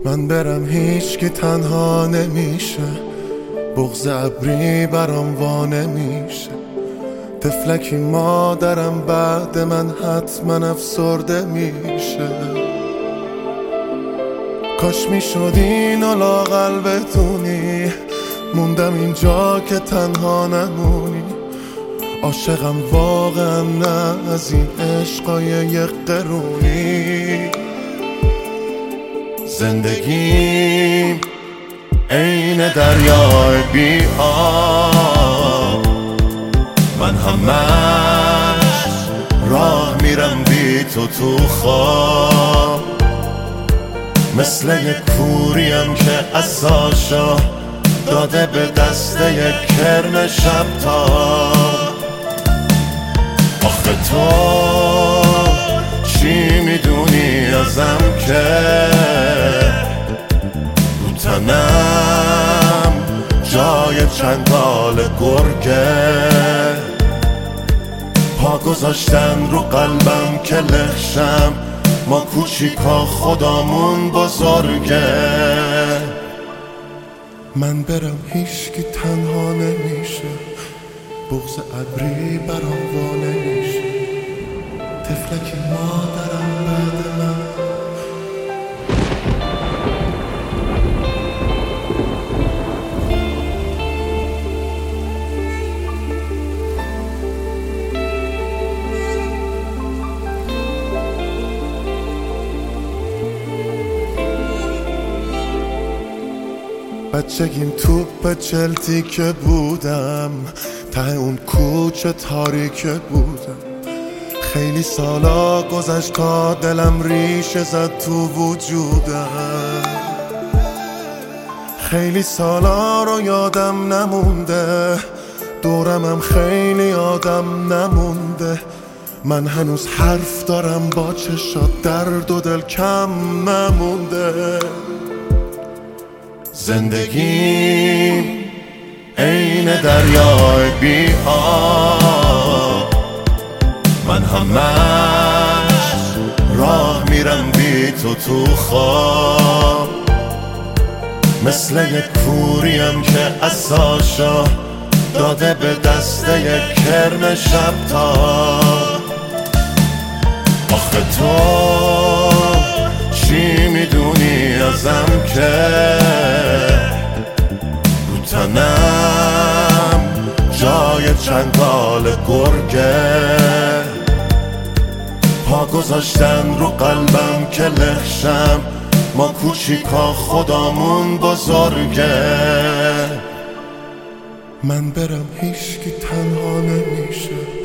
من برم هیچ کی تنها نمیشه، بغض ابری برام وا نمیشه. طفلکی مادرم بعد من حتما افسرده میشه. کاش میشد اینو لااقل بدونی، موندم اینجا که تنها نمونی. عاشقم واقعا نه از این عشقای یک قرونی. زندگیم عین دریای بی آب، من همش راه میرم بی تو خواب. مثل یک کوریم که عصاشو داده به دست یک کرم شب تاب. آخه تو چی میدونی ازم که رو تنم جای چنگال گرگه؟ پا گذاشتن رو قلبم که لخشم، ما کوچیکا خدامون بزرگه. من برم هیچکی تنها نمیشه، بغض ابری برام وا نمیشه. طفلکی مادرم بعد من. بچگیم توپ چلتی که بودم، ته اون کوچه تاریک بودم. خیلی سالا گذشت تا دلم ریشه زد تو وجودم. خیلی سالا رو یادم نمونده، دورمم خیلی آدم نمونده. من هنوز حرف دارم با چشات، درد و دل کم نمونده. زندگیم عین دریای بی آب، من همش راه میرم بی تو خواب. مثل یک کوریم که عصاشو داده به دست یک کرم شب تاب. آخه تو چی میدونی ازم که رو تنم جای چنگال گرگه؟ پا گذاشتن رو قلبم که لخشم، ما کوچیکا خدامون بزرگه. من برم هیچکی تنها نمیشه،